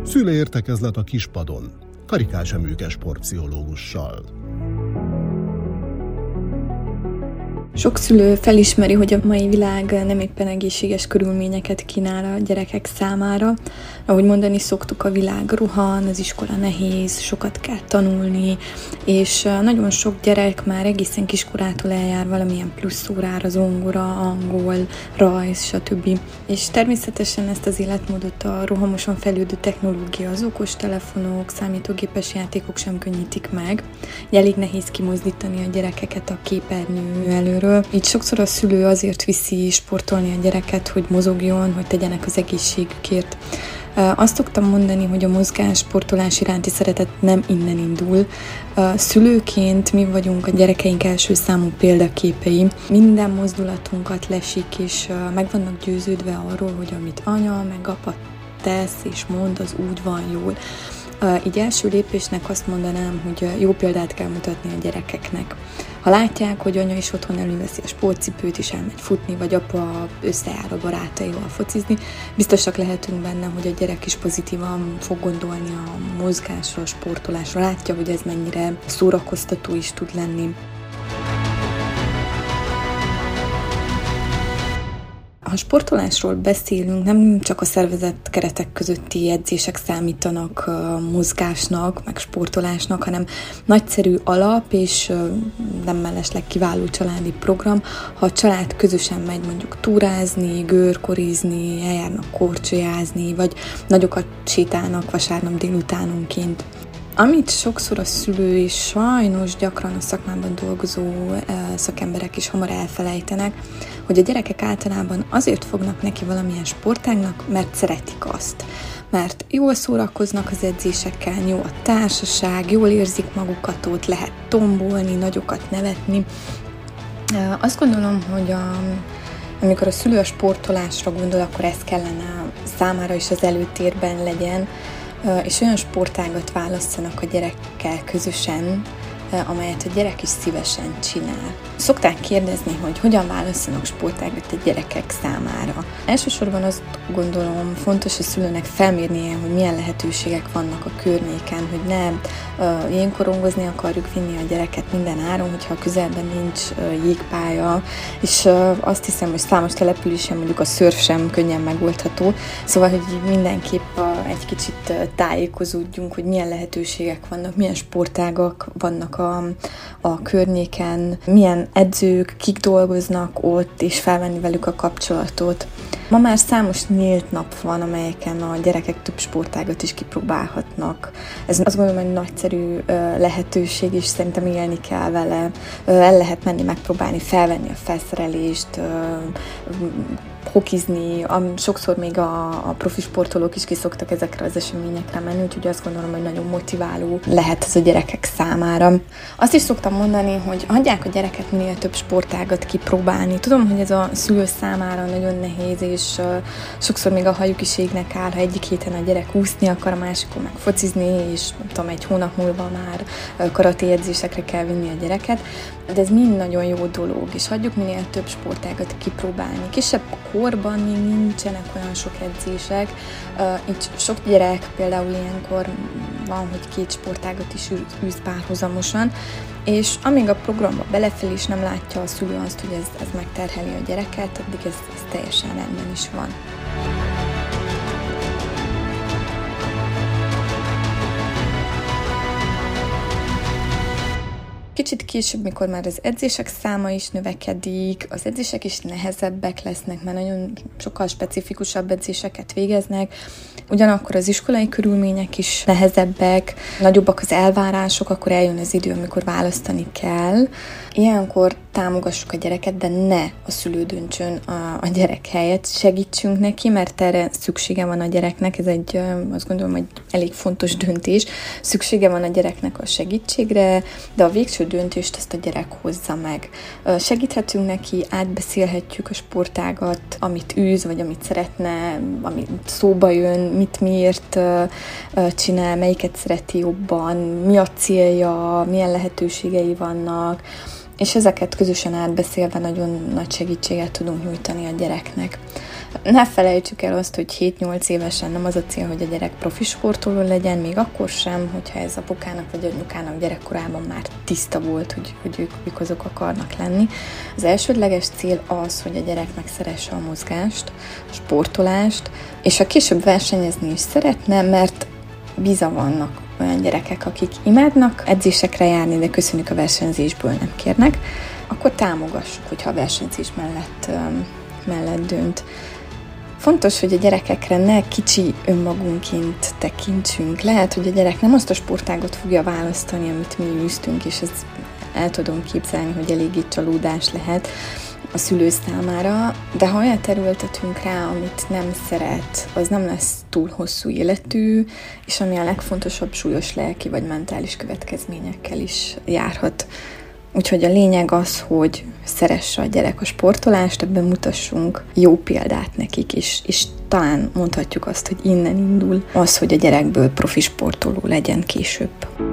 Szülő értekezlet a Kispadon, Karikás Emőke sportpszichológussal. Sok szülő felismeri, hogy a mai világ nem éppen egészséges körülményeket kínál a gyerekek számára. Ahogy mondani szoktuk, a világ rohan, az iskola nehéz, sokat kell tanulni, és nagyon sok gyerek már egészen kiskorától eljár valamilyen plusz órára, zongora, angol, rajz, stb. És természetesen ezt az életmódot a rohamosan fejlődő technológia, az okostelefonok, számítógépes játékok sem könnyítik meg. Elég nehéz kimozdítani a gyerekeket a képernyő előről. Így sokszor a szülő azért viszi sportolni a gyereket, hogy mozogjon, hogy tegyenek az egészségükért. Azt szoktam mondani, hogy a mozgás, sportolás iránti szeretet nem innen indul. Szülőként mi vagyunk a gyerekeink első számú példaképei. Minden mozdulatunkat lesik, és meg vannak győződve arról, hogy amit anya meg apa tesz és mond, az úgy van jól. Így első lépésnek azt mondanám, hogy jó példát kell mutatni a gyerekeknek. Ha látják, hogy anya is otthon előveszi a sportcipőt, és elmegy futni, vagy apa összeáll a barátaival focizni, biztosak lehetünk benne, hogy a gyerek is pozitívan fog gondolni a mozgásra, a sportolásra. Látja, hogy ez mennyire szórakoztató is tud lenni. Ha sportolásról beszélünk, nem csak a szervezett keretek közötti edzések számítanak mozgásnak, meg sportolásnak, hanem nagyszerű alap és nem mellesleg kiváló családi program, ha a család közösen megy mondjuk túrázni, görkorizni, eljárnak korcsolyázni, vagy nagyokat sétálnak vasárnap délutánonként. Amit sokszor a szülő és sajnos gyakran a szakmában dolgozó szakemberek is hamar elfelejtenek, hogy a gyerekek általában azért fognak neki valamilyen sportágnak, mert szeretik azt. Mert jól szórakoznak az edzésekkel, jó a társaság, jól érzik magukat, ott lehet tombolni, nagyokat nevetni. Azt gondolom, hogy amikor a szülő a sportolásra gondol, akkor ez kellene számára is az előtérben legyen, és olyan sportágat válasszanak a gyerekkel közösen, amelyet a gyerek is szívesen csinál. Szokták kérdezni, hogy hogyan válasszanak sportágat a gyerekek számára. Elsősorban azt gondolom, fontos a szülőnek felmérnie, hogy milyen lehetőségek vannak a környéken, hogy ne jégkorongozni akarjuk vinni a gyereket minden áron, hogyha a közelben nincs jégpálya, és azt hiszem, hogy számos településen mondjuk a szörf sem könnyen megoldható, szóval, hogy mindenképp egy kicsit tájékozódjunk, hogy milyen lehetőségek vannak, milyen sportágak vannak a környéken, milyen edzők, kik dolgoznak ott, és felvenni velük a kapcsolatot. Ma már számos nyílt nap van, amelyeken a gyerekek több sportágat is kipróbálhatnak. Ez azt gondolom, hogy nagyszerű lehetőség, és szerintem élni kell vele. El lehet menni megpróbálni, felvenni a felszerelést, hokizni, sokszor még a profi sportolók is kiszoktak ezekre az eseményekre menni, úgyhogy azt gondolom, hogy nagyon motiváló lehet ez a gyerekek számára. Azt is szoktam mondani, hogy hagyják a gyereket minél több sportágat kipróbálni. Tudom, hogy ez a szülő számára nagyon nehéz, és sokszor még a hajuk is égnek áll, ha egyik héten a gyerek úszni akar, a másikon meg focizni, és nem tudom, egy hónap múlva már karate edzésekre kell vinni a gyereket, de ez mind nagyon jó dolog, és hagyjuk minél több sportágat kipróbálni. Kisebb korban még nincsenek olyan sok edzések, így sok gyerek például ilyenkor van, hogy 2 sportágat is űz párhuzamosan, és amíg a programba belefelé is nem látja a szülő azt, hogy ez megterheli a gyereket, addig ez teljesen rendben is van. Kicsit később, mikor már az edzések száma is növekedik, az edzések is nehezebbek lesznek, mert nagyon sokkal specifikusabb edzéseket végeznek, ugyanakkor az iskolai körülmények is nehezebbek, nagyobbak az elvárások, akkor eljön az idő, amikor választani kell. Ilyenkor támogassuk a gyereket, de ne a szülő döntsön a gyerek helyett, segítsünk neki, mert erre szüksége van a gyereknek, ez egy, azt gondolom, hogy elég fontos döntés. Szüksége van a gyereknek a segítségre, de a végső döntést azt a gyerek hozza meg. Segíthetünk neki, átbeszélhetjük a sportágat, amit űz, vagy amit szeretne, amit szóba jön, mit miért csinál, melyiket szereti jobban, mi a célja, milyen lehetőségei vannak, és ezeket közösen átbeszélve nagyon nagy segítséget tudunk nyújtani a gyereknek. Ne felejtsük el azt, hogy 7-8 évesen nem az a cél, hogy a gyerek profi sportoló legyen, még akkor sem, hogyha ez apukának vagy anyukának gyerekkorában már tiszta volt, hogy ők azok akarnak lenni. Az elsődleges cél az, hogy a gyerek megszeresse a mozgást, a sportolást, és ha később versenyezni is szeretne, mert vannak olyan gyerekek, akik imádnak edzésekre járni, de köszönjük a versenyzésből nem kérnek, akkor támogassuk, hogyha a versenyzés mellett dönt. Fontos, hogy a gyerekekre ne kicsi önmagunként tekintsünk. Lehet, hogy a gyerek nem azt a sportágot fogja választani, amit mi űztünk, és ezt el tudom képzelni, hogy eléggé csalódás lehet a szülő számára, de ha olyan terültetünk rá, amit nem szeret, az nem lesz túl hosszú életű, és ami a legfontosabb, súlyos lelki vagy mentális következményekkel is járhat. Úgyhogy a lényeg az, hogy szeresse a gyerek a sportolást, ebben mutassunk jó példát nekik is, és talán mondhatjuk azt, hogy innen indul az, hogy a gyerekből profi sportoló legyen később.